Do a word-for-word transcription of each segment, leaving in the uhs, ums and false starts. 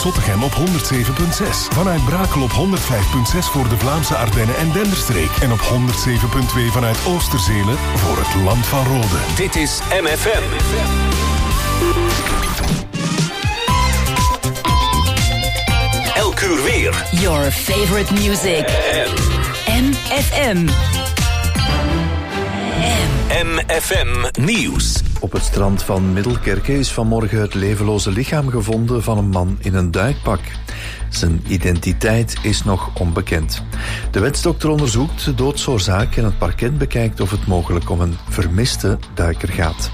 Zottegem op honderd zeven komma zes. Vanuit Brakel op honderd vijf komma zes voor de Vlaamse Ardennen en Denderstreek. En op honderd zeven komma twee vanuit Oosterzele voor het Land van Rode. Dit is M F M. Elk uur weer. Your favorite music. M F M. M F M Nieuws. Op het strand van Middelkerke is vanmorgen het levenloze lichaam gevonden van een man in een duikpak. Zijn identiteit is nog onbekend. De wetsdokter onderzoekt de doodsoorzaak en het parket bekijkt of het mogelijk om een vermiste duiker gaat.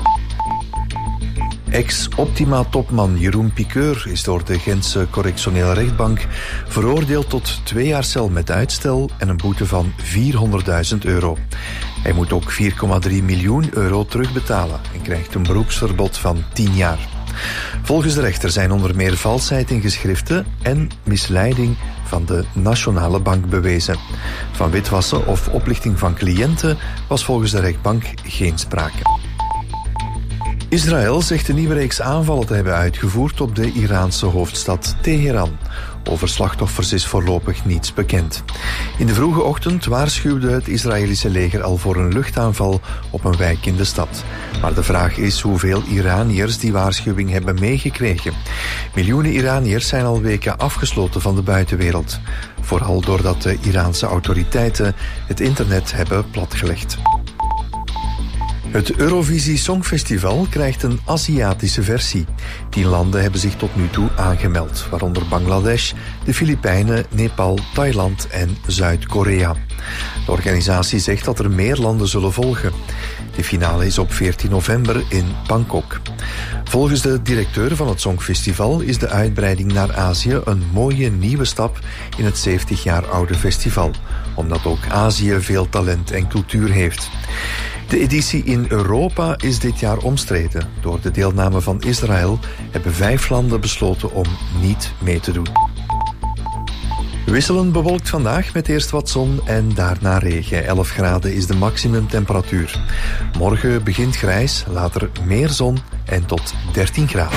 Ex-Optima-topman Jeroen Piqueur is door de Gentse correctionele rechtbank veroordeeld tot twee jaar cel met uitstel en een boete van vierhonderdduizend euro. Hij moet ook vier komma drie miljoen euro terugbetalen en krijgt een beroepsverbod van tien jaar. Volgens de rechter zijn onder meer valsheid in geschriften en misleiding van de Nationale Bank bewezen. Van witwassen of oplichting van cliënten was volgens de rechtbank geen sprake. Israël zegt een nieuwe reeks aanvallen te hebben uitgevoerd op de Iraanse hoofdstad Teheran. Over slachtoffers is voorlopig niets bekend. In de vroege ochtend waarschuwde het Israëlische leger al voor een luchtaanval op een wijk in de stad. Maar de vraag is hoeveel Iraniërs die waarschuwing hebben meegekregen. Miljoenen Iraniërs zijn al weken afgesloten van de buitenwereld. Vooral doordat de Iraanse autoriteiten het internet hebben platgelegd. Het Eurovisie Songfestival krijgt een Aziatische versie. Tien landen hebben zich tot nu toe aangemeld, waaronder Bangladesh, de Filipijnen, Nepal, Thailand en Zuid-Korea. De organisatie zegt dat er meer landen zullen volgen. De finale is op veertien november in Bangkok. Volgens de directeur van het Songfestival is de uitbreiding naar Azië een mooie nieuwe stap in het zeventig jaar oude festival, omdat ook Azië veel talent en cultuur heeft. De editie in Europa is dit jaar omstreden. Door de deelname van Israël hebben vijf landen besloten om niet mee te doen. Wisselend bewolkt vandaag met eerst wat zon en daarna regen. elf graden is de maximumtemperatuur. Morgen begint grijs, later meer zon en tot dertien graden.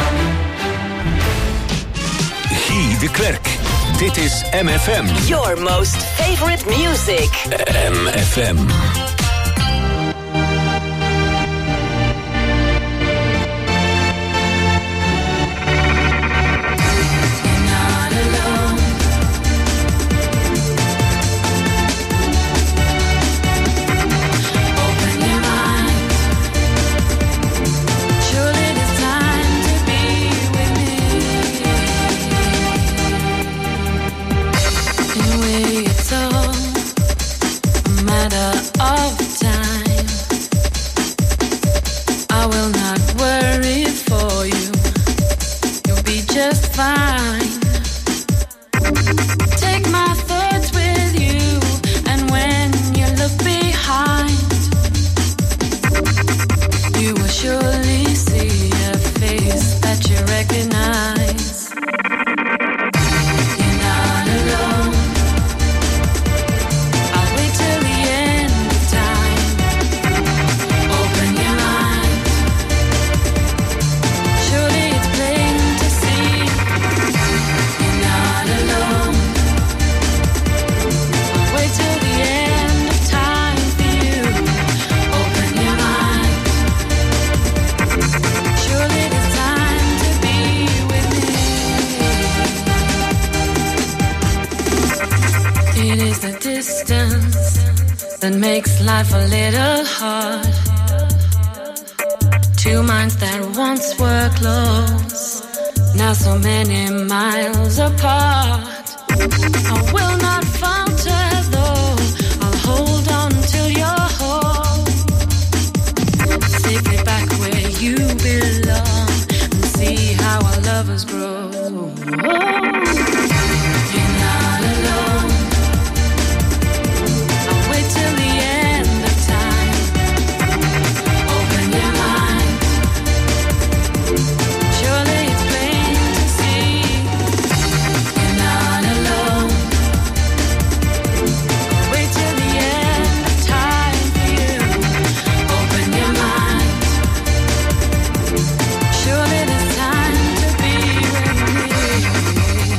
Guy de Klerk. Dit is M F M. Your most favorite music. M F M. Makes life a little hard. Two minds that once were close, now so many miles apart. I will not falter though, I'll hold on till you're whole. Take me back where you belong and see how our lovers grow. You're not alone. Surely there's time to be with me.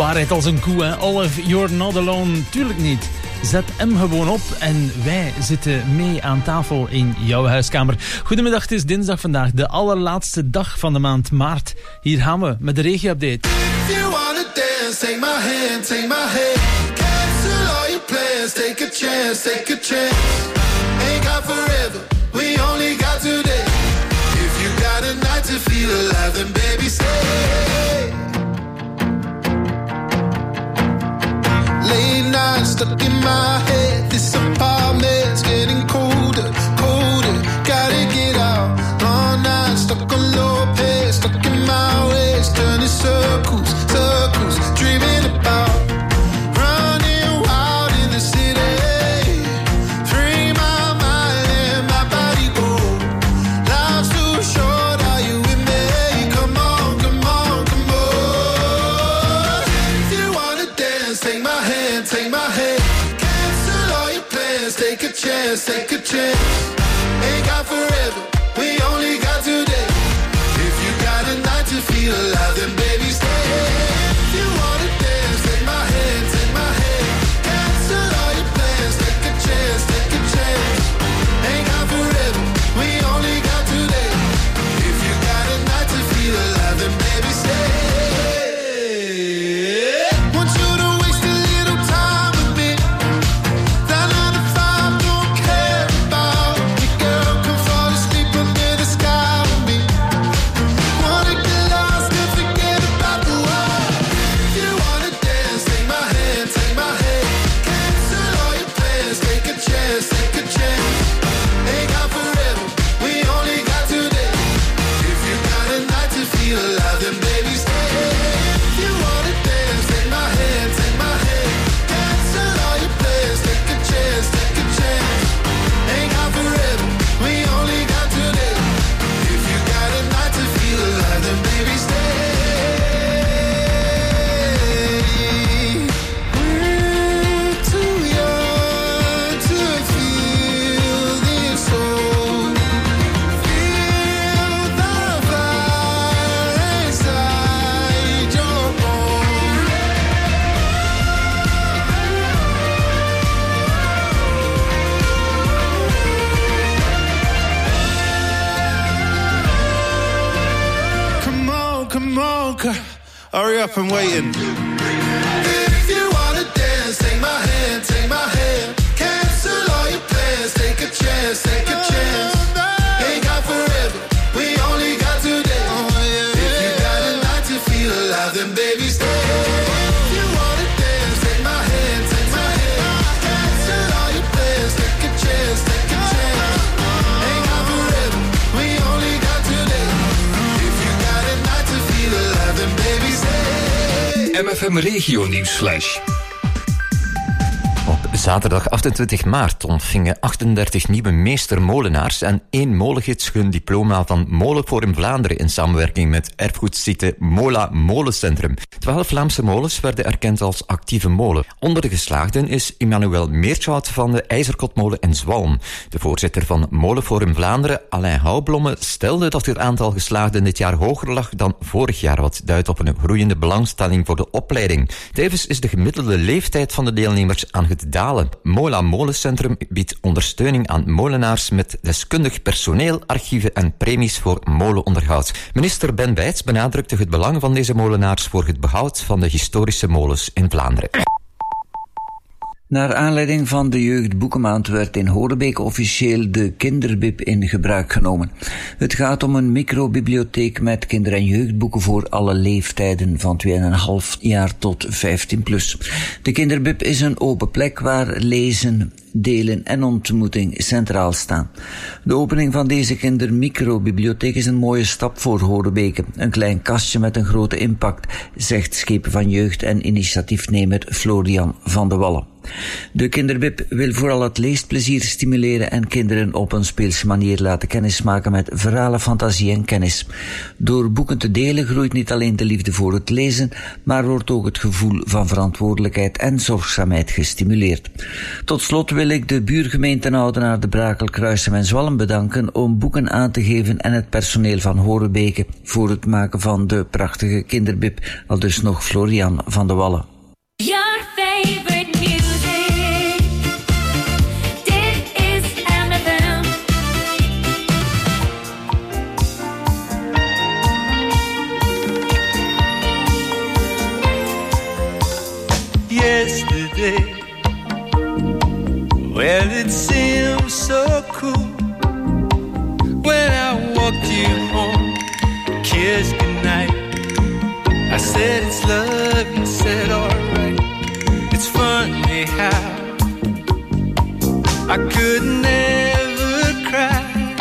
waarheid als een koe, hè? Olive, you're not alone. Tuurlijk niet. Zet hem gewoon op en wij zitten mee aan tafel in jouw huiskamer. Goedemiddag, het is dinsdag vandaag, de allerlaatste dag van de maand maart. Hier gaan we met de regio-update. If you wanna dance, take my hand, take my hand. Cancel all your plans, take a chance, take a chance. Ain't got forever, we only got today. If you got a night to feel alive, then baby stay. Late night stuck in my head. This apartment's getting colder, colder. Gotta get out. Long night stuck on low pace, stuck in my ways, turning circles, circles, dreaming about running wild in the city. Free my mind and my body go. Life's too short, are you with me? Come on, come on, come on. If you wanna dance, take my hand, take my hand. Cancel all your plans, take a chance, take a chance. Ain't got forever, we only got today. If you got a night to feel alive, then baby stay. If you wanna dance, take my hand, take my hand. Cancel all your plans, take a chance, take a chance. Ain't got forever, we only got today. If you got a night to feel alive, then baby stay. Want you to waste a little time with me. That nine to five don't care about me, girl. Come fall asleep under the sky with me. Wanna get lost and forget about the world. If you wanna dance, take my hand, take my hand. Cancel all your plans, take a chance, take a chance. Ain't got forever, we only got today. If you got a night to feel alive, then baby stay. If you wanna dance, take my hand, take my hand. Cancel all your plans, take a chance, take a chance. Ain't got forever, we only got today. If you got a night to feel alive, then baby stay. We're too young to feel this old. Feel the fire inside your bones. Come on, come on, c- hurry up, I'm waiting. If you wanna dance, take my hand, take my hand. Cancel all your plans, take a chance, take a chance. Ain't got forever, we only got today. If you got a night to feel alive, then baby stay. If you wanna dance, take my hand, take my hand. Cancel all your plans, take a chance, take a chance. Ain't got forever, we only got today. If you got a night to feel alive, then baby stay. M F M Regio Nieuwsflash. Op zaterdag achtentwintig maart ontvingen achtendertig nieuwe meestermolenaars en één molengids hun diploma van Molenforum Vlaanderen in samenwerking met erfgoedsite Mola Molencentrum. Twaalf Vlaamse molens werden erkend als actieve molen. Onder de geslaagden is Emmanuel Meertjout van de IJzerkotmolen in Zwalm. De voorzitter van Molenforum Vlaanderen, Alain Houblomme, stelde dat het aantal geslaagden dit jaar hoger lag dan vorig jaar, wat duidt op een groeiende belangstelling voor de opleiding. Tevens is de gemiddelde leeftijd van de deelnemers aan het dalen. Mola Molencentrum biedt ondersteuning aan molenaars met deskundig personeel, archieven en premies voor molenonderhoud. Minister Ben Bijts benadrukte het belang van deze molenaars voor het behoud van de historische molens in Vlaanderen. Naar aanleiding van de jeugdboekenmaand werd in Horebeek officieel de kinderbib in gebruik genomen. Het gaat om een microbibliotheek met kinder- en jeugdboeken voor alle leeftijden van twee komma vijf jaar tot vijftien plus. De kinderbib is een open plek waar lezen, delen en ontmoeting centraal staan. De opening van deze kindermicrobibliotheek is een mooie stap voor Horebeke. Een klein kastje met een grote impact, zegt schepen van jeugd en initiatiefnemer Florian van de Wallen. De kinderbib wil vooral het leesplezier stimuleren en kinderen op een speelse manier laten kennismaken met verhalen, fantasie en kennis. Door boeken te delen groeit niet alleen de liefde voor het lezen, maar wordt ook het gevoel van verantwoordelijkheid en zorgzaamheid gestimuleerd. Tot slot wil ik de buurgemeenten Oudenaarde, Brakel, Kruisem en Zwalm bedanken om boeken aan te geven en het personeel van Horebeke voor het maken van de prachtige kinderbib, al dus nog Florian van de Wallen. Your favorite music. Dit is M F M. Yesterday, well, it seemed so cool when I walked you home, kissed goodnight. I said it's love, you said alright. It's funny how I could never cry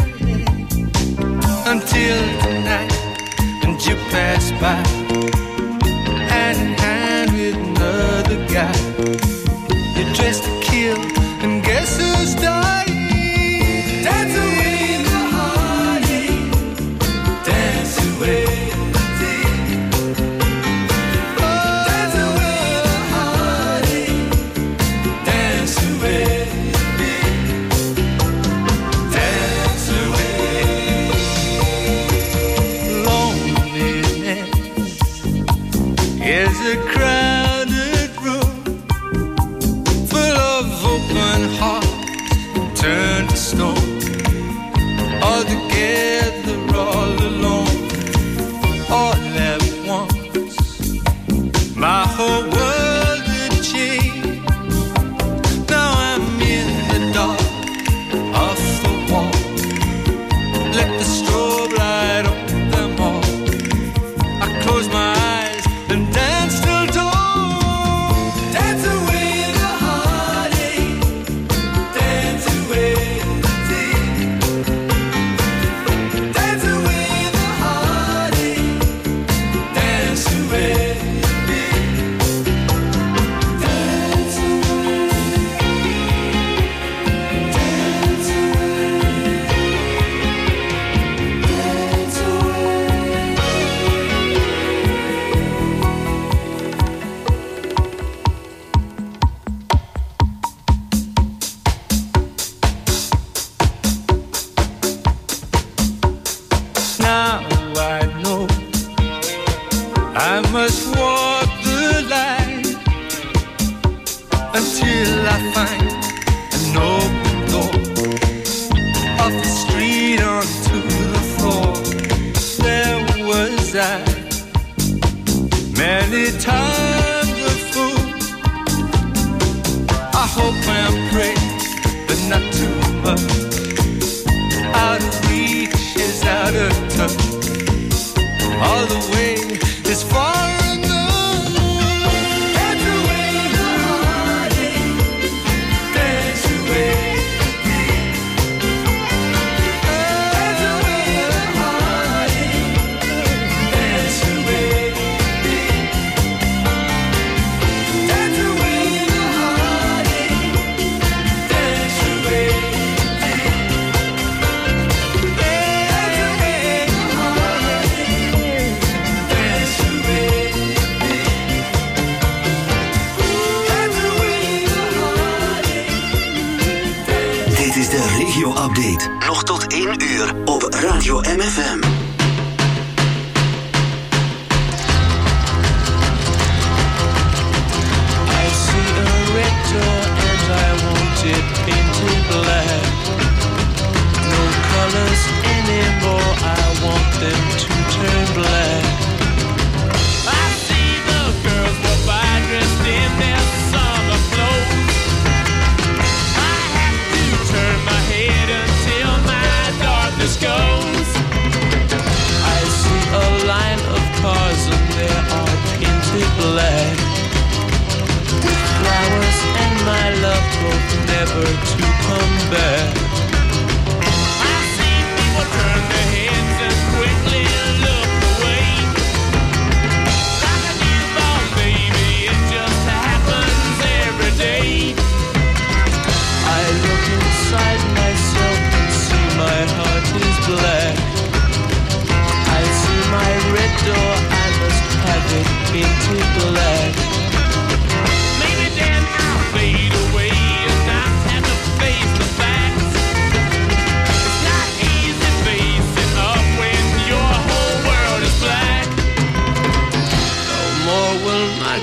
until tonight, and you passed by hand in hand with another guy. You're dressed to kill, and guess who's dying? Dance away the heartache, dance away. A crowded room full of open hearts turned to stone, all together, all alone, all at once. My whole world had changed. Now I'm in the dark off the wall. Let the strobe light on them all. I close my eyes and dance till dawn. Dance away the heartache, dance away the tears. Dance away the heartache, dance away the fear. Dance away, dance away, dance away. Now I know I must walk the line until I find an open door, off the street onto the floor. There was I, many times a fool. I hope and pray, but not too much. Out of reach is out of touch. All the way is far enough. Dance away the heartache, dance away the pain. Dance away the heartache, dance away the pain. Dance away the heartache, dance away the pain. Dit is de regio-update. Nog tot één uur op Radio M F M. I see a red door and I want it painted black. No colors anymore, I want them to turn black. I see the girls go by dressed in their summer clothes. I have to turn my head until my darkness goes. I see a line of cars and they are painted black, with flowers and my love hope never to come back. I see people turn their heads and quickly look away. Like a newborn baby, it just happens every day.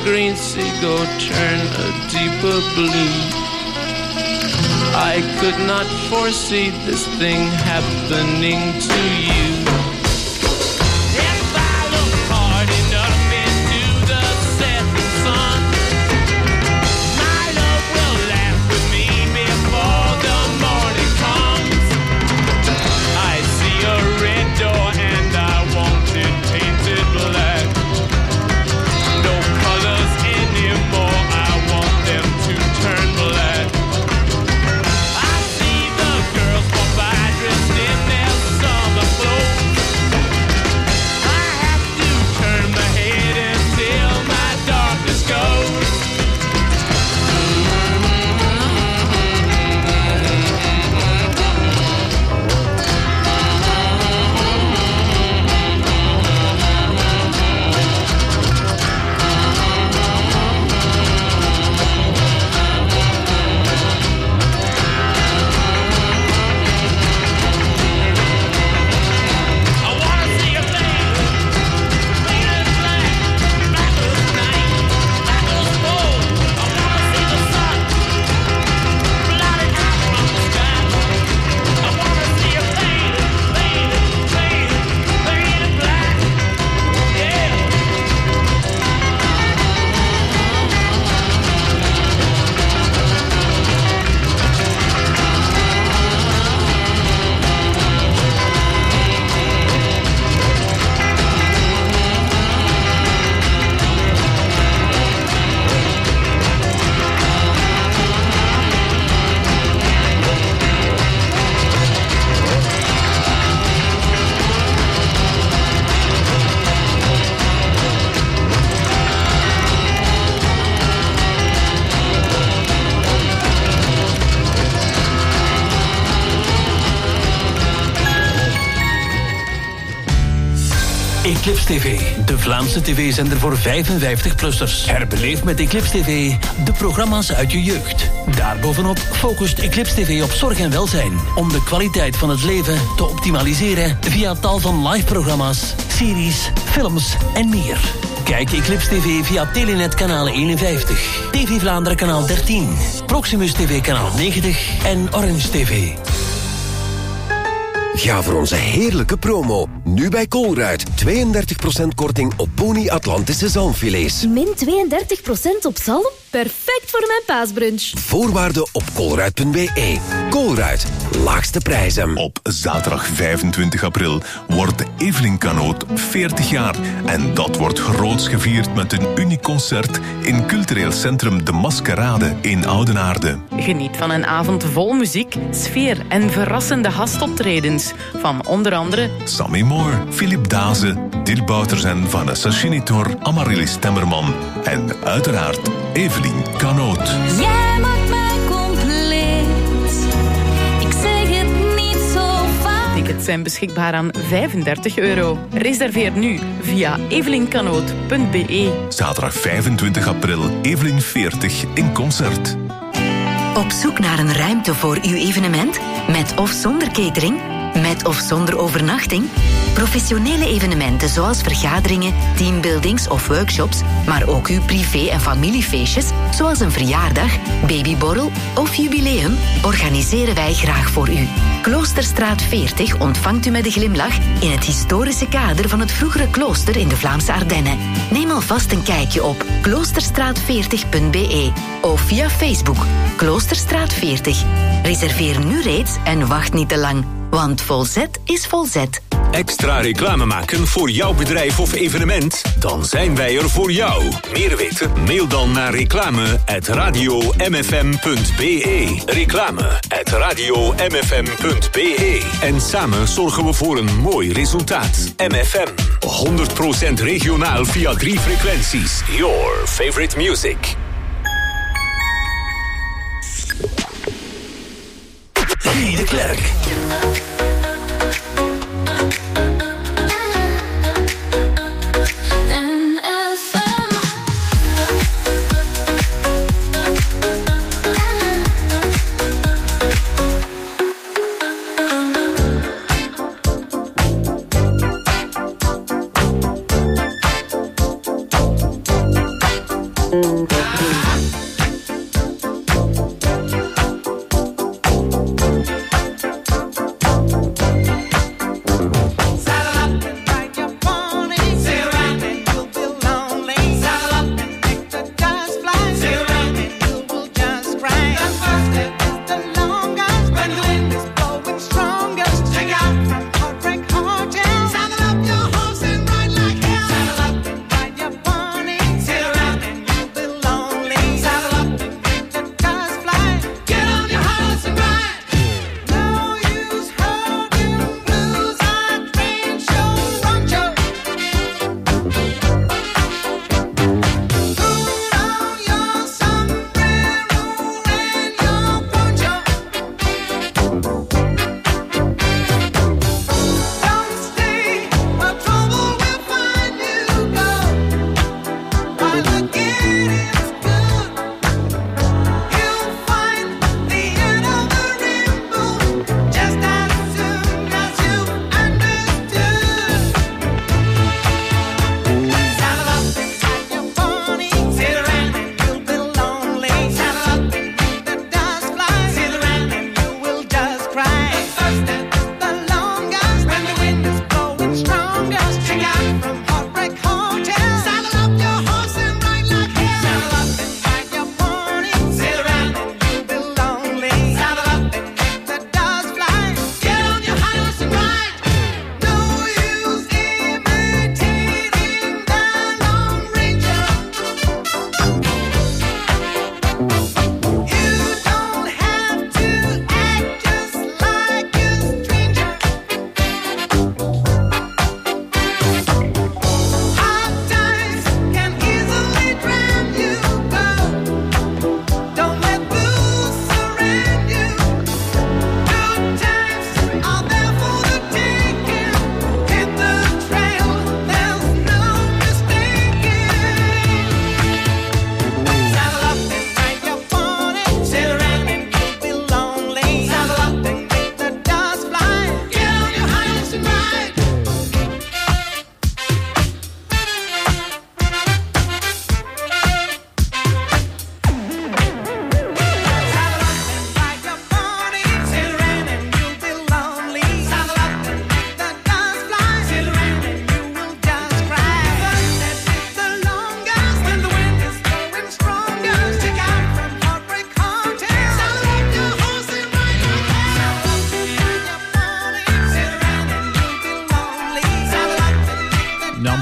green seagull turn a deeper blue. I could not foresee this thing happening to you. If I look hard enough into the setting sun, my love will laugh with me before the morning comes. I see a red door and I want it painted black. No colors anymore, I want them to turn black. I see the girls walk by dressed in their summer clothes. I have to turn my head until my darkness goes. I wanna see a fade, fade as black, black as night, black as gold. I wanna see the sun, blotted out from the sky. I wanna see a fade, fade, fade, fade as black, yeah. Eclipse T V, de Vlaamse tv-zender voor vijfenvijftig-plussers. Herbeleef met Eclipse T V de programma's uit je jeugd. Daarbovenop focust Eclipse T V op zorg en welzijn, om de kwaliteit van het leven te optimaliseren via tal van live-programma's, series, films en meer. Kijk Eclipse T V via Telenet kanaal eenenvijftig, T V Vlaanderen kanaal dertien, Proximus T V kanaal negentig en Orange T V. Ga voor onze heerlijke promo. Nu bij Colruyt. tweeëndertig procent korting op Pony Atlantische zalmfilets. Min tweeëndertig procent op zalm? Perfect voor mijn paasbrunch. Voorwaarden op colruyt punt b e. Colruyt. Laagste prijzen. Op zaterdag vijfentwintig april wordt Evelien Kanoot veertig jaar. En dat wordt groots gevierd met een uniek concert in cultureel centrum De Maskerade in Oudenaarde. Geniet van een avond vol muziek, sfeer en verrassende gastoptredens. Van onder andere Sammy Moore, Philip Daze, Dil Bouters en Vanessa Schinitor, Amaryllis Temmerman en uiteraard Evelien Kanoot. Jij maakt mij compleet. Ik zeg het niet zo vaak. tickets zijn beschikbaar aan vijfendertig euro. Reserveer nu via evelinkanoot punt b e. Zaterdag vijfentwintig april, Evelien veertig in concert. Op zoek naar een ruimte voor uw evenement? Met of zonder catering? Met of zonder overnachting? Professionele evenementen zoals vergaderingen, teambuildings of workshops, maar ook uw privé- en familiefeestjes, zoals een verjaardag, babyborrel of jubileum, organiseren wij graag voor u. Kloosterstraat veertig ontvangt u met een glimlach in het historische kader van het vroegere klooster in de Vlaamse Ardennen. Neem alvast een kijkje op kloosterstraat veertig punt b e of via Facebook Kloosterstraat veertig. Reserveer nu reeds en wacht niet te lang, want volzet is volzet. Extra reclame maken voor jouw bedrijf of evenement? Dan zijn wij er voor jou. Meer weten? Mail dan naar reclame at radio m f m punt b e. Reclame at radio m f m punt b e. En samen zorgen we voor een mooi resultaat. M F M, honderd procent regionaal via drie frequenties. Your favorite music. Guy de Klerk.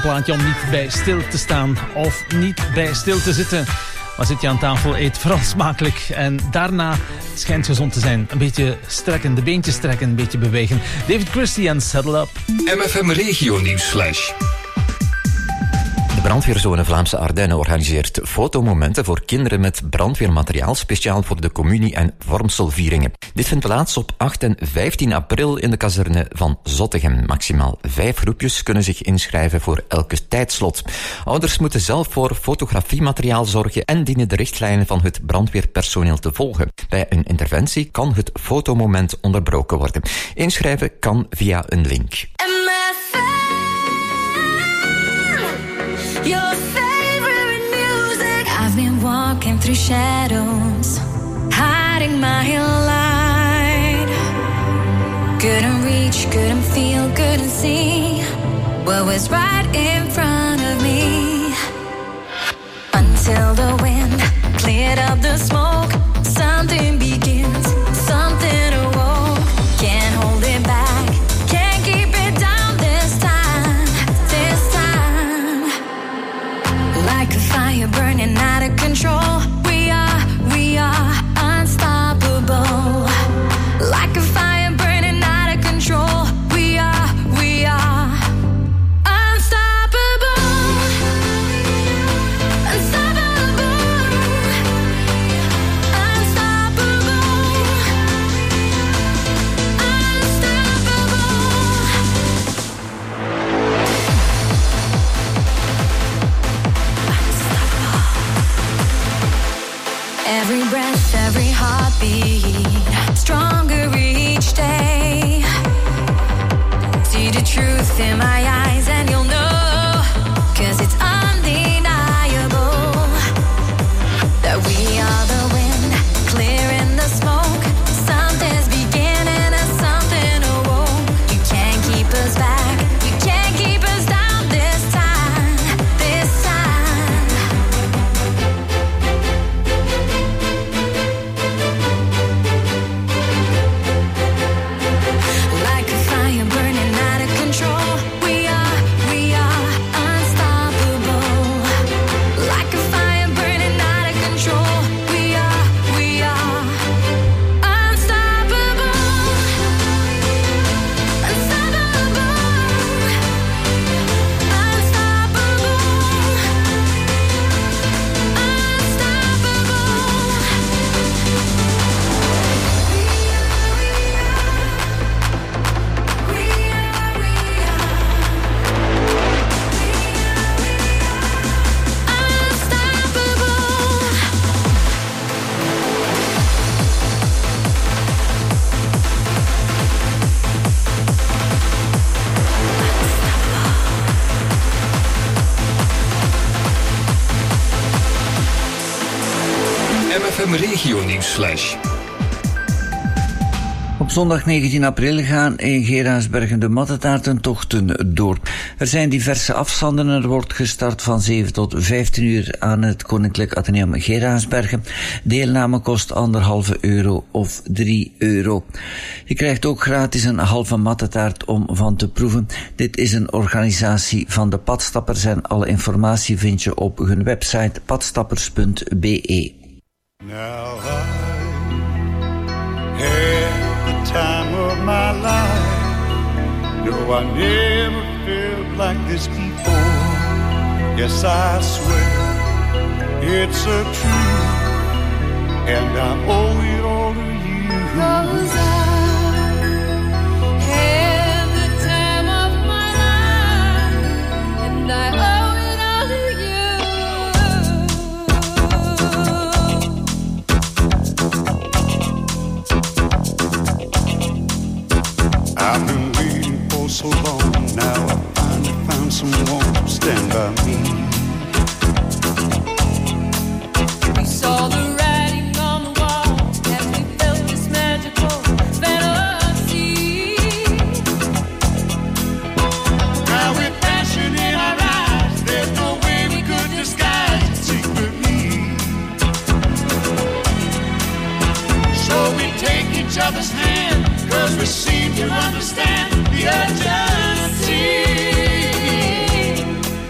plaatje om niet bij stil te staan of niet bij stil te zitten. Maar zit je aan tafel, eet vooral smakelijk. En daarna, het schijnt gezond te zijn, een beetje strekken, de beentjes strekken, een beetje bewegen. David Christie en Saddle Up. M F M Regio Nieuwsflash. De brandweerzone Vlaamse Ardennen organiseert fotomomenten voor kinderen met brandweermateriaal, speciaal voor de communie- en vormselvieringen. Dit vindt plaats op acht en vijftien april in de kazerne van Zottegem. Maximaal vijf groepjes kunnen zich inschrijven voor elke tijdslot. Ouders moeten zelf voor fotografiemateriaal zorgen en dienen de richtlijnen van het brandweerpersoneel te volgen. Bij een interventie kan het fotomoment onderbroken worden. Inschrijven kan via een link. Your favorite music. I've been walking through shadows, hiding my light. Couldn't reach, couldn't feel, couldn't see what was right in front of me. Until the wind cleared up the smoke, something begins, something awoke. Can't hold it back, can't keep it down this time, this time. Like a fire burning out of control, we are, we are unstoppable. Like a fire burning out of control, we are, we are unstoppable. Unstoppable. Unstoppable. Every breath, every heartbeat, stronger each day. See the truth in my eyes and you'll know, 'cause it's undeniable that we are the wind, clearing the smoke. Something's beginning and something awoke. You can't keep us back, you can't keep us down this time, this time. Like a fire burning out of control, we are, we are unstoppable. Like a fire burning out of control, we are, we are unstoppable. Unstoppable. M F M Regio Nieuwsflash. Op zondag negentien april gaan in Geraardsbergen de mattetaartentochten door. Er zijn diverse afstanden en er wordt gestart van zeven tot vijftien uur aan het Koninklijk Atheneum Geraardsbergen. Deelname kost anderhalve euro of drie euro. Je krijgt ook gratis een halve mattetaart om van te proeven. Dit is een organisatie van de Padstappers en alle informatie vind je op hun website padstappers punt b e. Now I had the time of my life. No, I never felt like this before. Yes, I swear it's a truth, and I owe it all to you. 'Cause I had the time of my life, and I owe it all to you. I've been waiting for so long, now I finally found someone to stand by me. We saw the writing on the wall as we felt this magical fantasy. Now with passion in our eyes, there's no way we could disguise it secretly. So we take each other's hand, 'cause we seem to understand the urgency.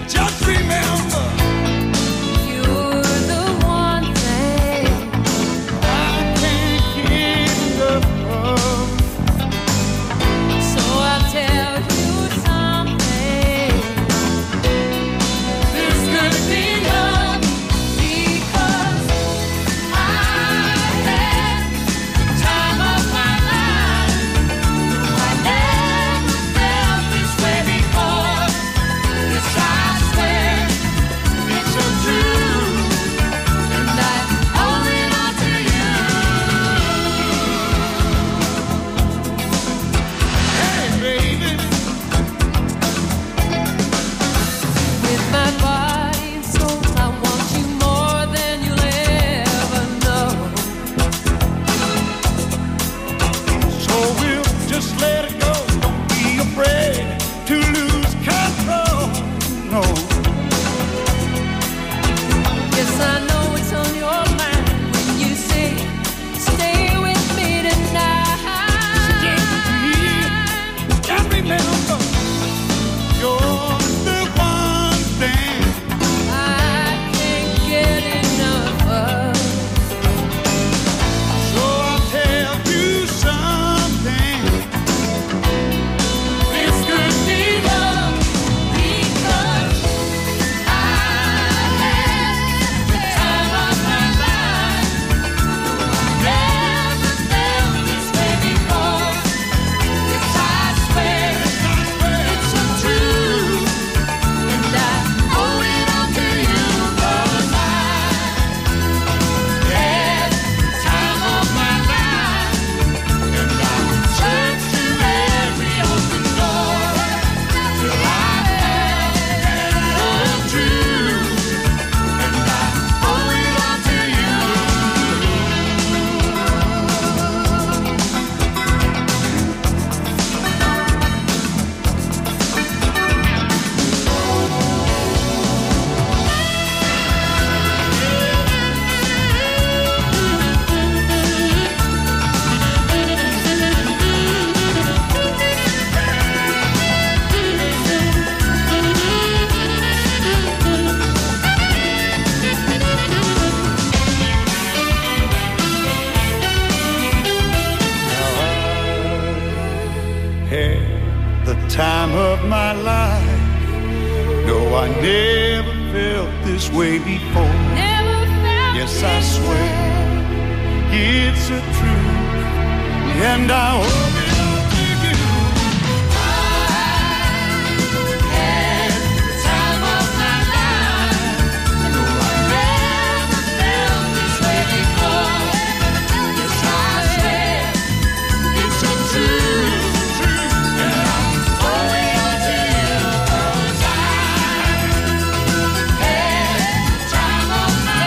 had the time of my life. No, I never felt this way before. Never felt yes, I swear it's a truth, and I hope it don't take you. I had the time of my life. No, I never felt this way before. Yes, I swear it's a truth, and I owe it all to you. 'Cause I had the time of my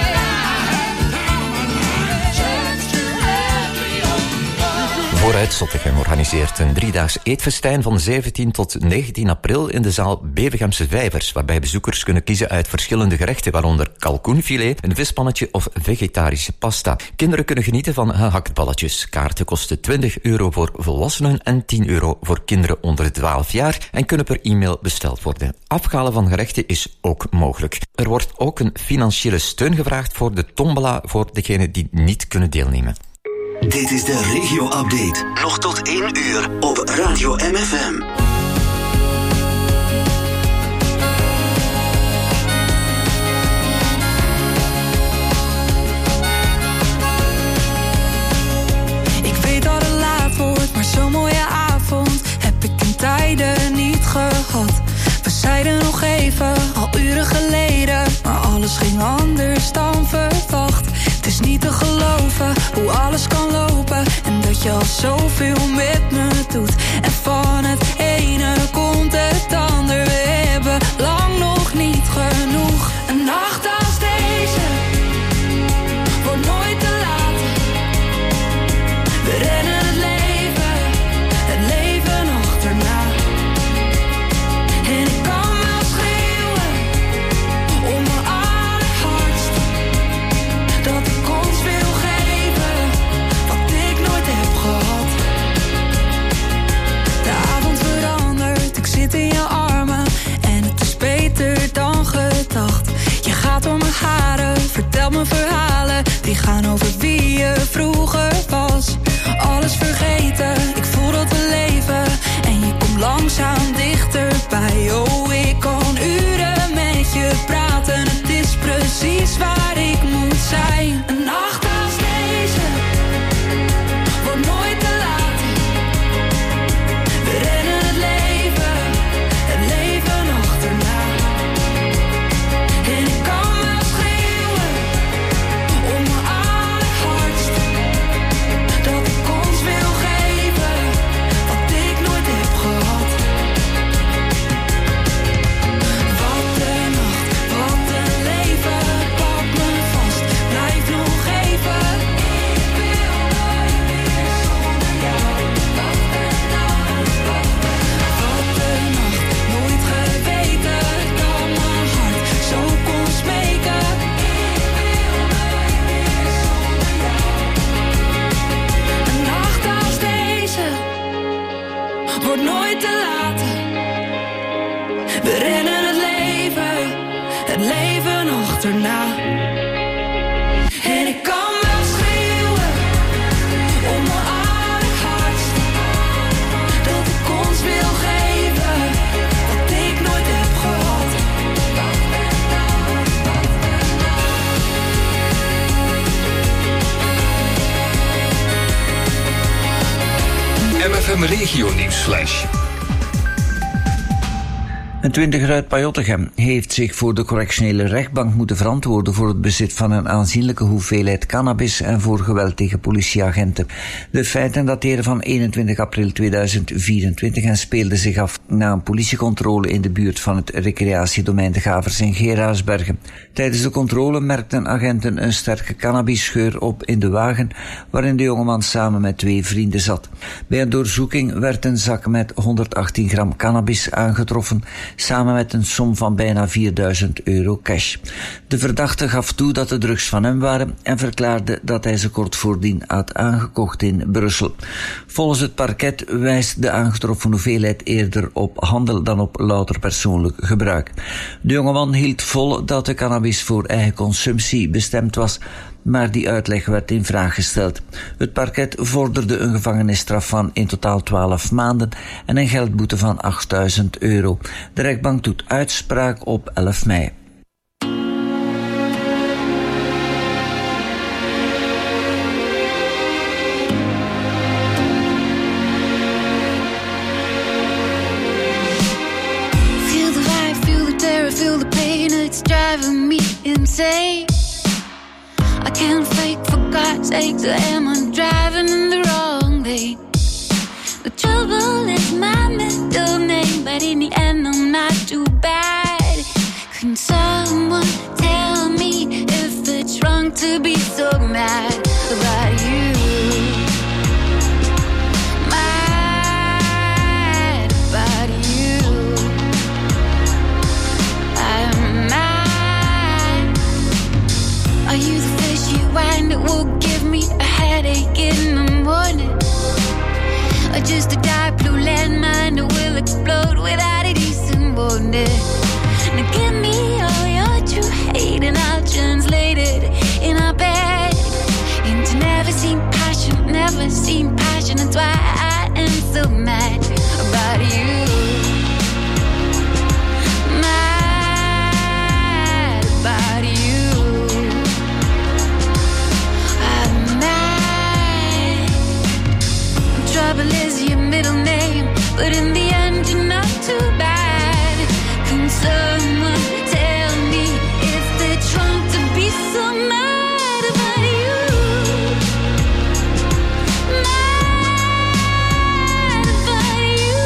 life. Church to every open door. Vooruit Zottegem organiseert een driedaags eetfestijn van zeventien tot negentien april in de zaal Bevegemse Vijvers, waarbij bezoekers kunnen kiezen uit verschillende gerechten, waaronder kalkoenfilet, een vispannetje of vegetarische pasta. Kinderen kunnen genieten van gehaktballetjes. Kaarten kosten twintig euro voor volwassenen en tien euro voor kinderen onder de twaalf jaar en kunnen per e-mail besteld worden. Afhalen van gerechten is ook mogelijk. Er wordt ook een financiële steun gevraagd voor de tombola voor degenen die niet kunnen deelnemen. Dit is de regio-update. Nog tot één uur op Radio M F M. Ik weet dat het laat wordt, maar zo'n mooie avond heb ik in tijden niet gehad. We zeiden nog even, al uren geleden, maar alles ging anders dan verwacht. Het is niet te geloven hoe alles kan lopen en dat je al zoveel met me doet. En van het ene komt het ander, we hebben lang nog niet genoeg. Een nacht als deze wordt nooit te laat. We rennen het leven, het leven achterna. En ik kan wel schreeuwen om mijn allerhardst, dat ik ons wil geven wat ik nooit heb gehad. De avond verandert, ik zit in je armen en het is beter dan gedacht. Je gaat door mijn haren, vertelt me verhalen die gaan over wie je vroeger was. Alles vergeten, ik voel dat we leven en je komt langzaam dichterbij. Oh, ik kan uren met je praten, het is precies waar ik moet zijn. Een nacht als deze wordt nooit te laat. We rennen het leven, het leven achterna. En ik kan wel schreeuwen om mijn allerhardst, dat ik ons wil geven wat ik nooit heb gehad. Wat een nacht, wat een leven, pak me vast, blijf nog even. Ik wil nooit meer zonder jou. Wat een nacht, wat een nacht, nooit geweten dat mijn hart zo kon smeken. Ik wil nooit meer zonder jou. Een nacht als deze wordt nooit te laat. We rennen het leven, het leven achterna. En ik kan wel schreeuwen om mijn allerhardst, dat ik ons wil geven wat ik nooit heb gehad. M F M Regio Nieuwsflash. Een twintiger uit Pajottegem heeft zich voor de correctionele rechtbank moeten verantwoorden voor het bezit van een aanzienlijke hoeveelheid cannabis en voor geweld tegen politieagenten. De feiten dateren van eenentwintig april tweeduizend vierentwintig en speelden zich af na een politiecontrole in de buurt van het recreatiedomein De Gavers in Geraardsbergen. Tijdens de controle merkten agenten een sterke cannabisgeur op in de wagen waarin de jongeman samen met twee vrienden zat. Bij een doorzoeking werd een zak met honderdachttien gram cannabis aangetroffen, samen met een som van bijna vierduizend euro cash. De verdachte gaf toe dat de drugs van hem waren en verklaarde dat hij ze kort voordien had aangekocht in Brussel. Volgens het parket wijst de aangetroffen hoeveelheid eerder op handel dan op louter persoonlijk gebruik. De jongeman hield vol dat de cannabis voor eigen consumptie bestemd was, maar die uitleg werd in vraag gesteld. Het parket vorderde een gevangenisstraf van in totaal twaalf maanden en een geldboete van achtduizend euro. De rechtbank doet uitspraak op elf mei. Feel the pain, it's driving me insane. I can't fake, for God's sake, so am I driving in the wrong lane? The trouble is my middle name, but in the end I'm not too bad. Can someone tell me if it's wrong to be so mad about you? Mad about you. Are you the fishy wine that will give me a headache in the morning? Or just a dark blue landmine that will explode without a decent warning? Now give me all your true hate and I'll translate it in our bed into never seen passion, never seen passion. That's why I am so mad about you. Mad about you. Trouble is your middle name, but in the end you're not too bad. Can someone tell me if they're trying to be so mad about you? Mad about you.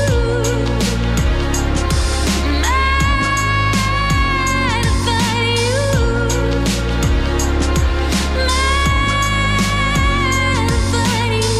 Mad about you. Mad about you.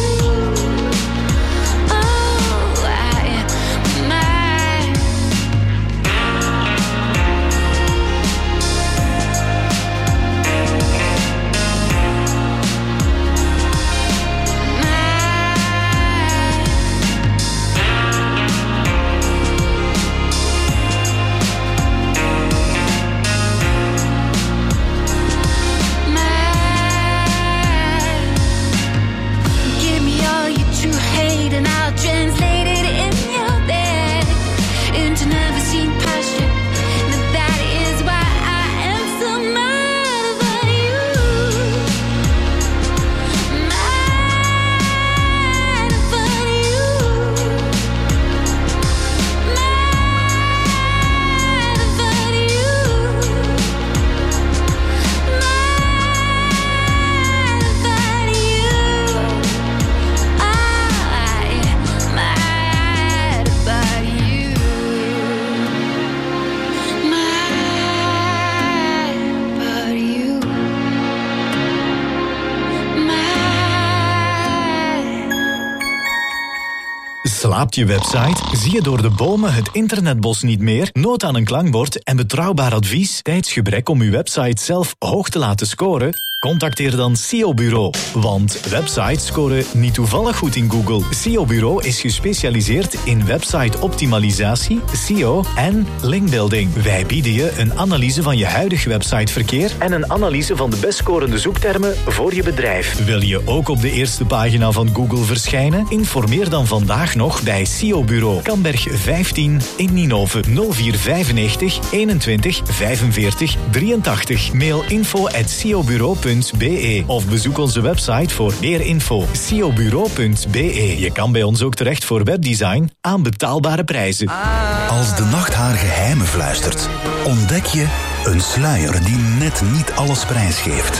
Slaapt je website? Zie je door de bomen het internetbos niet meer? Nood aan een klankbord en betrouwbaar advies? Tijdsgebrek om uw website zelf hoog te laten scoren? Contacteer dan S E O Bureau. Want websites scoren niet toevallig goed in Google. S E O Bureau is gespecialiseerd in website-optimalisatie, S E O en linkbuilding. Wij bieden je een analyse van je huidig websiteverkeer en een analyse van de best scorende zoektermen voor je bedrijf. Wil je ook op de eerste pagina van Google verschijnen? Informeer dan vandaag nog bij S E O Bureau. Kamberg vijftien in Ninove. nul vier vijfennegentig eenentwintig vijfenveertig drieëntachtig. Mail info at s e o bureau punt b e of bezoek onze website voor meer info. s e o bureau punt b e. Je kan bij ons ook terecht voor webdesign aan betaalbare prijzen. Als de nacht haar geheimen fluistert, ontdek je een sluier die net niet alles prijsgeeft.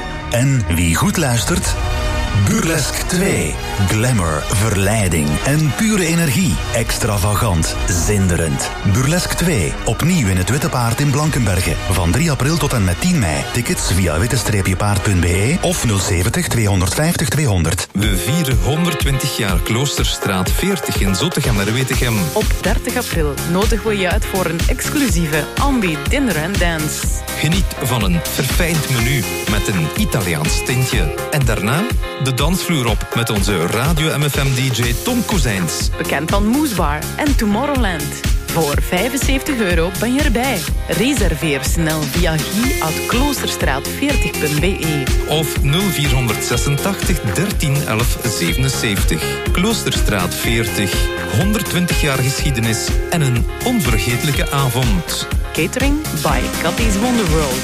En wie goed luistert, Burlesque twee. Glamour, verleiding en pure energie. Extravagant, zinderend. Burlesque twee. Opnieuw in het Witte Paard in Blankenberge. Van drie april tot en met tien mei. Tickets via witte paard punt b e of nul zeventig tweehonderdvijftig tweehonderd. We vieren honderdtwintig jaar Kloosterstraat veertig in Zottegem-Wetegem. Op dertig april nodigen we je uit voor een exclusieve Ambi Dinner and Dance. Geniet van een verfijnd menu met een Italiaans tintje. En daarna de dansvloer op met onze Radio M F M D J Tom Kozijns. Bekend van Moose Bar en Tomorrowland. Voor vijfenzeventig euro ben je erbij. Reserveer snel via guy at kloosterstraat veertig punt b e. Of nul vier zesentachtig dertien elf zevenenzeventig. Kloosterstraat veertig. honderdtwintig jaar geschiedenis en een onvergetelijke avond. Catering by Cathy's Wonder World.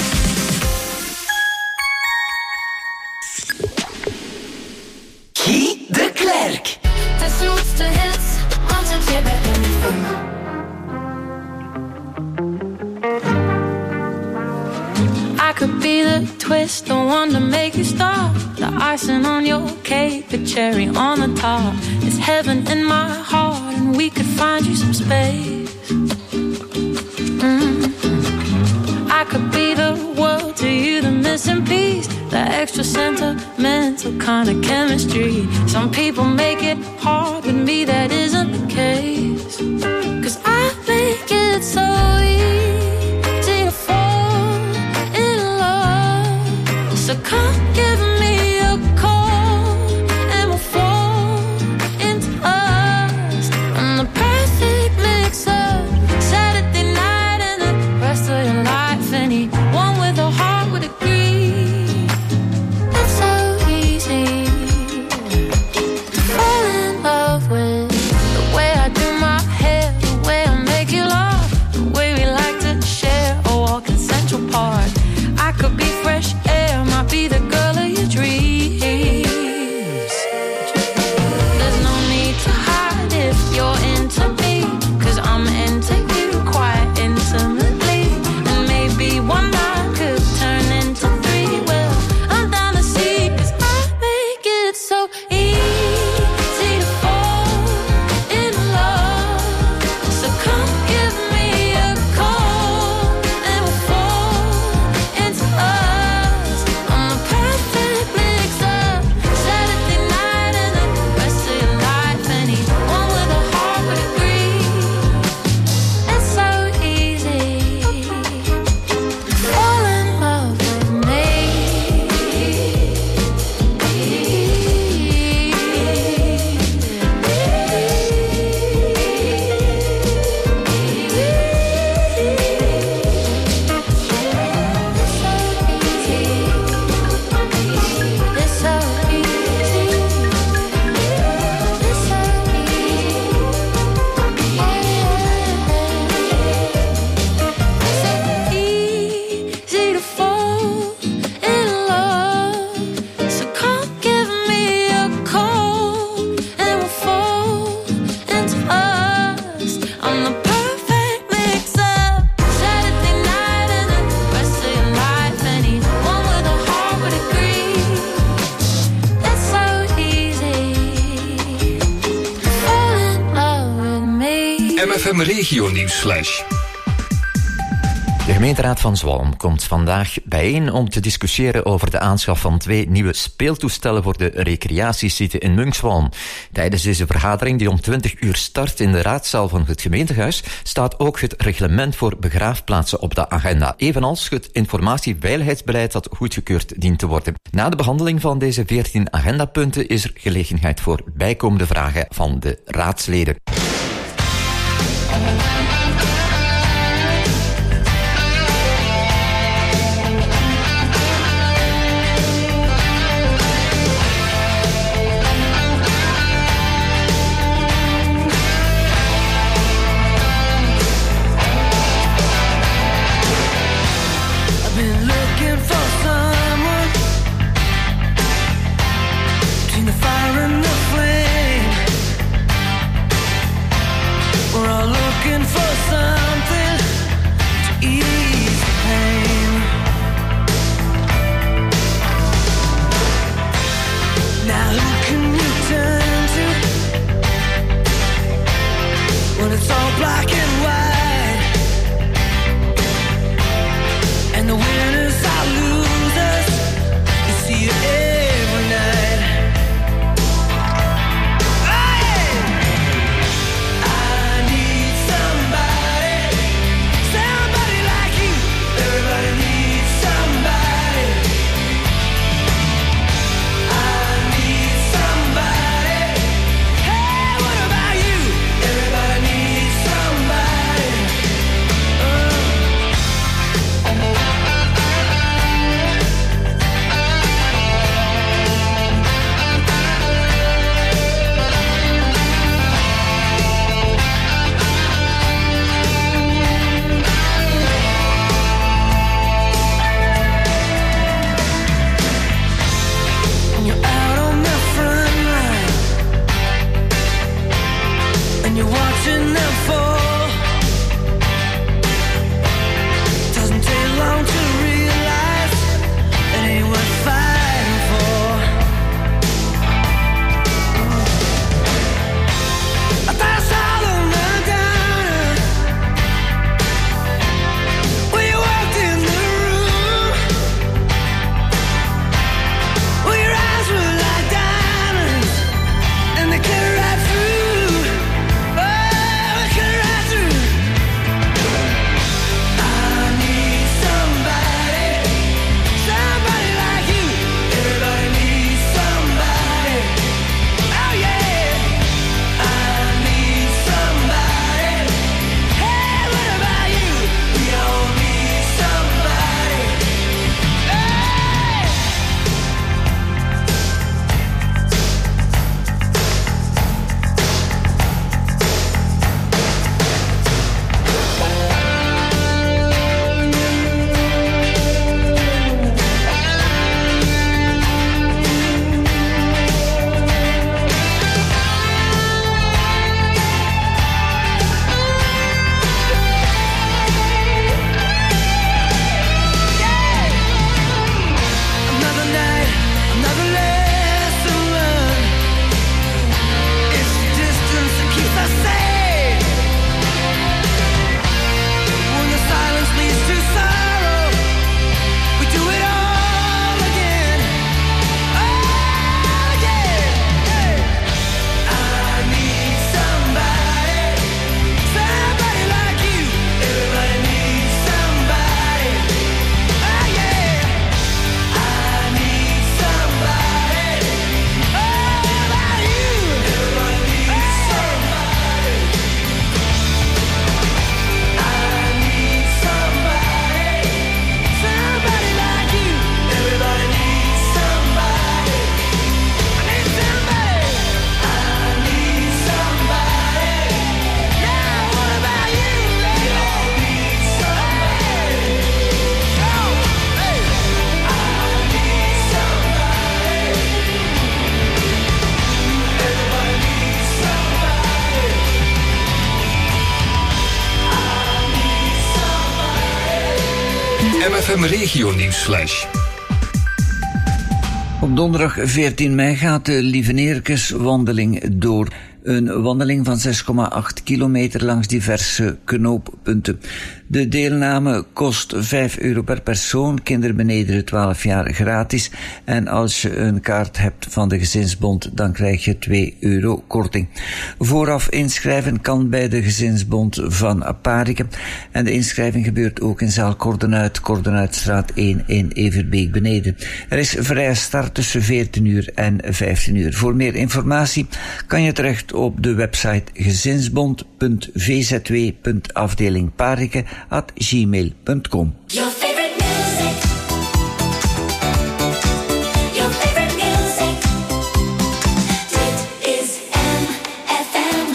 Guy de Klerk. De zoetste hits, want het je bent er niet voor me. I could be the twist, the one to make you stop. The icing on your cake, the cherry on the top. It's heaven in my heart, and we could find you some space. Mm. I could be the world to you, the missing piece, the extra sentimental kind of chemistry. Some people make it hard, with me that isn't the case. 'Cause I make it so easy to fall in love. So come give me a call and we'll fall into us. I'm the perfect mix-up, Saturday night and the rest of your life. Anyone with a heart would agree. It's so easy to fall in love with the way I do my hair, the way I make you laugh, the way we like to share a walk in Central Park. I could be fresh air, might be the girl of your dreams. There's no need to hide if you're into me, 'cause I'm into you quite intimately. And maybe one night could turn into three. Well, I'm down to see, 'cause I make it so easy to fall in love. So come give me a call and we'll fall into us. I'm the perfect mix-up, Saturday night and the rest of your life. Anyone with a heart would agree. It's so easy to fall in love with me. It's so easy. It's so easy to fall in love. So come give me a call and we'll fall into us. I'm the perfect mix-up, Saturday night and the rest of your life. Anyone with a heart would agree. It's so easy to fall in love with me. M F M Regio Nieuwsflash. De gemeenteraad van Zwolle komt vandaag bijeen om te discussiëren over de aanschaf van twee nieuwe speeltoestellen voor de recreatiesite in Munkswalm. Tijdens deze vergadering, die om twintig uur start in de raadzaal van het gemeentehuis, staat ook het reglement voor begraafplaatsen op de agenda, evenals het informatieveiligheidsbeleid dat goedgekeurd dient te worden. Na de behandeling van deze veertien agendapunten is er gelegenheid voor bijkomende vragen van de raadsleden. I've been looking for someone between the fire and the flame. We're all looking for something to ease the pain. Now who can you turn to when it's all black and white? And the winners are losers, you see it every night. Hey! I need somebody M F M Regio Nieuwsflash. Op donderdag veertien mei gaat de Lieveneerkeswandeling door. Een wandeling van zes komma acht kilometer langs diverse knooppunten. De deelname kost vijf euro per persoon, kinderen beneden de twaalf jaar gratis. En als je een kaart hebt van de Gezinsbond, dan krijg je twee euro korting. Vooraf inschrijven kan bij de Gezinsbond van Pariken. En de inschrijving gebeurt ook in zaal Kordenuit, Kordenuitstraat één in Everbeek beneden. Er is vrije start tussen veertien uur en vijftien uur. Voor meer informatie kan je terecht op de website gezinsbond punt v z w punt afdeling pariken at gmail punt com. Your favorite music. Your favorite music. Dit is M F M.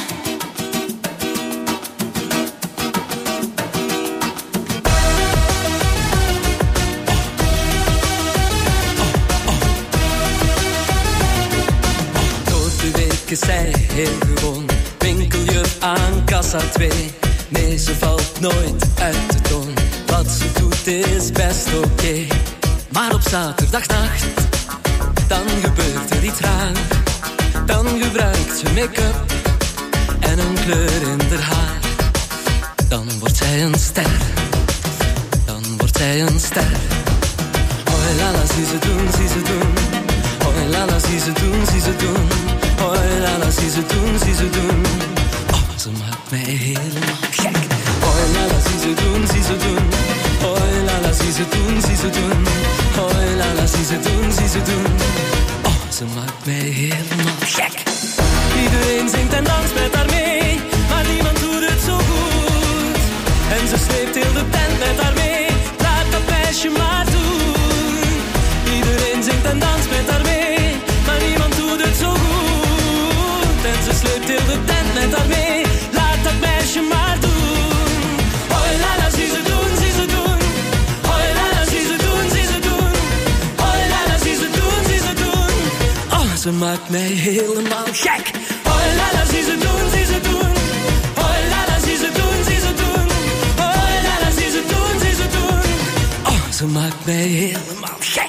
Door de week is zij heel gewoon. Winkel je aan kassa twee. Nee, ze valt nooit uit de toon. Wat ze doet is best oké. Okay. Maar op zaterdagnacht, dan gebeurt er iets raar. Dan gebruikt ze make-up en een kleur in haar haar. Dan wordt zij een ster. Dan wordt zij een ster. Hoi lala, zie ze doen, zie ze doen. Hoi lala, zie ze doen, zie ze doen. Hoi lala, zie ze doen, zie ze doen. Ze maakt mij helemaal gek. Hoi lala, zie ze doen, zie ze doen. Hoi lala, zie ze doen, zie ze doen. Hoi lala, zie ze doen, zie ze doen. Oh, ze maakt mij helemaal gek. Iedereen zingt en danst met haar mee, maar niemand doet het zo goed. En ze sleept heel de tent met haar mee. Laat dat meisje maar doen. Iedereen zingt en danst met haar mee, maar niemand doet het zo goed. En ze sleept heel de tent met haar mee. Dat meisje maar doen. Hoi lala, zie ze doen, zie ze doen. Hoi lala, zie ze doen, zie ze doen. Hoi lala, zie ze doen, zie ze doen. Oh, ze maakt mij helemaal gek. Hoi lala, zie ze doen, zie ze doen. Hoi lala, zie ze doen, zie ze doen. Hoi lala, zie ze doen, zie ze doen. Oh, ze maakt mij helemaal gek.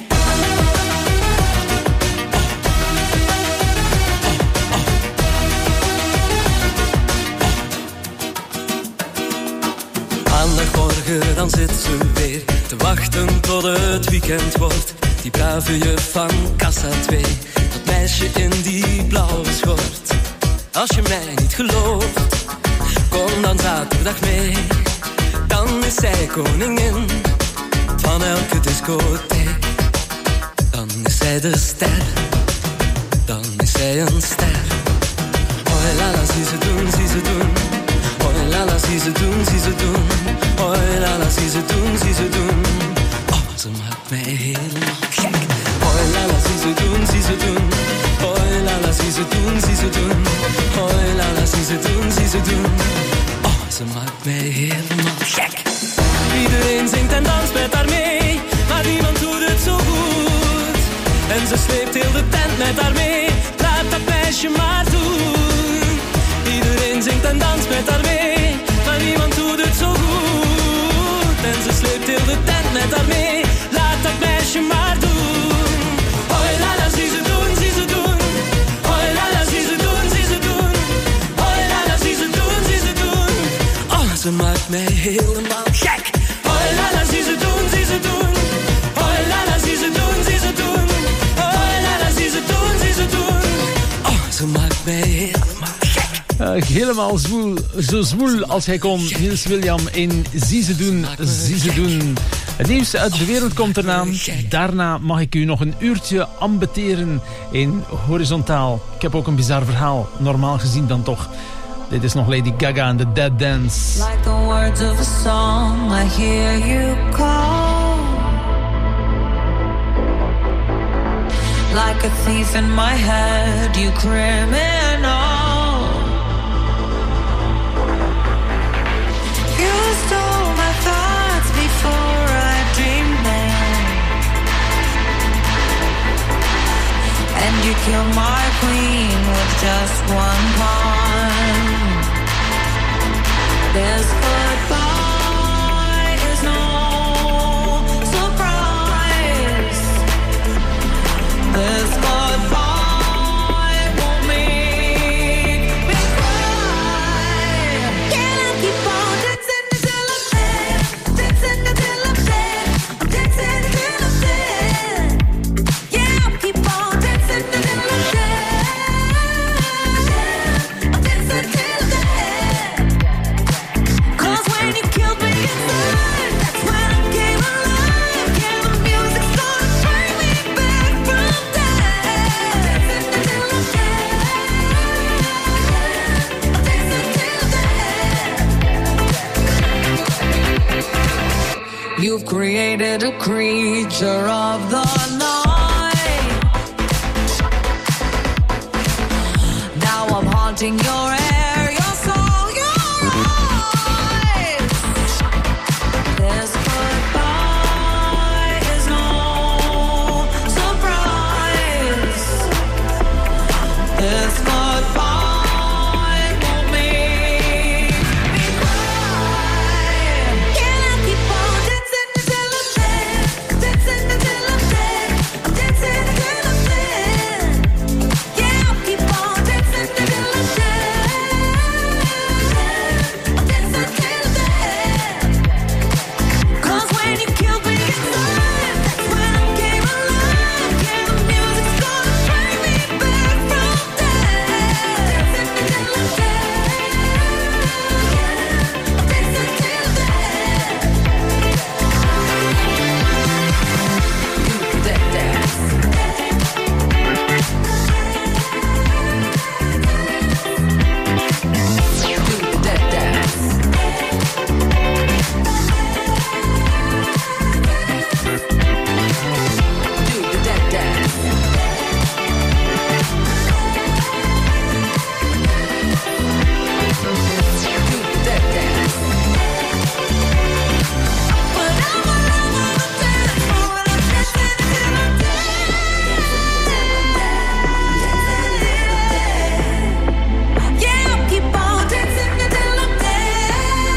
Maandagmorgen dan zit ze weer te wachten tot het weekend wordt. Die brave juf van kassa twee, dat meisje in die blauwe schort. Als je mij niet gelooft, kom dan zaterdag mee. Dan is zij koningin van elke discotheek. Dan is zij de ster, dan is zij een ster. Hoi lala, zie ze doen, zie ze doen. Hoi lala, zie ze doen, zie ze doen. Hoi lala, zie ze doen, zie ze doen. Oh, ze maakt mij helemaal gek. Hoi lala, zie ze doen, zie ze doen. Hoi lala, zie ze doen, zie ze doen. Hoi lala, zie ze doen, zie ze doen. Oh, ze maakt mij helemaal gek. Iedereen zingt en danst met haar mee, maar niemand doet het zo goed. En ze sleept heel de tent met haar mee. Laat dat meisje maar doen. Iedereen zingt en danst met haar mee, maar niemand doet het zo goed. En ze sleept heel de tent met haar mee. Laat dat meisje maar doen. Hoi lala, zie ze doen, zie ze doen. Hoi lala, zie ze doen, zie ze doen. Hoi lala, zie ze doen, zie ze doen. Oh, ze maakt mij helemaal gek. Hoi lala, zie ze doen, zie ze doen. Hoi lala, zie ze doen, zie ze doen. Hoi lala, zie ze doen, zie ze doen. Oh, ze maakt mij helemaal gek. Uh, helemaal zwoel, zo zwoel als hij kon. Niels William in Zie ze doen, zie ze doen. Het nieuws uit de wereld komt eraan. Daarna mag ik u nog een uurtje ambeteren in Horizontaal. Ik heb ook een bizar verhaal, normaal gezien dan toch. Dit is nog Lady Gaga en The Dead Dance. Like the words of a song, I hear you call. Like a thief in my head, you criminal. You stole my thoughts before I dreamed them, and you killed my queen with just one pawn. This goodbye is no You've created a creature of the night. Now I'm haunting your air, your soul, your eyes. This goodbye is no surprise. This goodbye won't make me cry. Can I keep on dancing until I'm dead? Dancing until I'm dead. Dancing until I'm dead. Yeah, I'll keep on dancing until I'm dead. I'll dance until I'm dead. 'Cause when you killed me inside, that's when I came alive. Yeah, the music's gonna bring me back from death. Dancing until I'm dead. I'll dance until I'm dead. Do that dance. Do that dance. Do that dance. Do that dance. But I'm alone on the dance floor and I'm dancing until I'm dead. Yeah, I'll keep on dancing until I'm dead.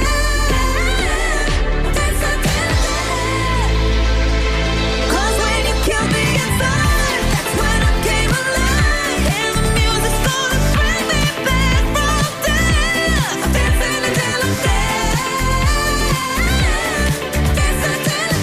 Dance until I'm dead. 'Cause when you killed me inside, that's when I came alive. And the music's gonna bring me back from death. Dancing until I'm dead. Dance until I'm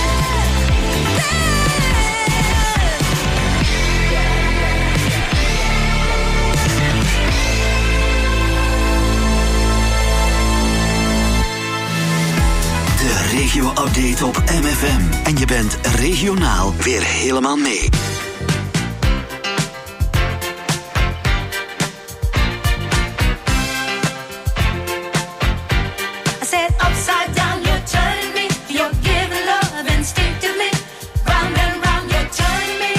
De regio-update op M F M. En je bent regionaal weer helemaal mee. I said upside down, you're turning me. You're giving love instinctively. Round and round, you're turning me.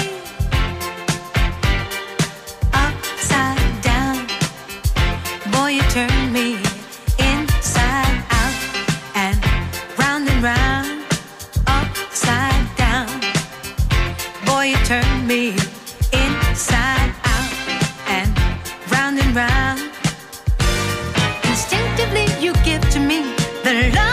Upside down, boy, you turn me inside out and round and round. Upside down, boy, you turn me inside out and round and round. Instinctively, you give to me the love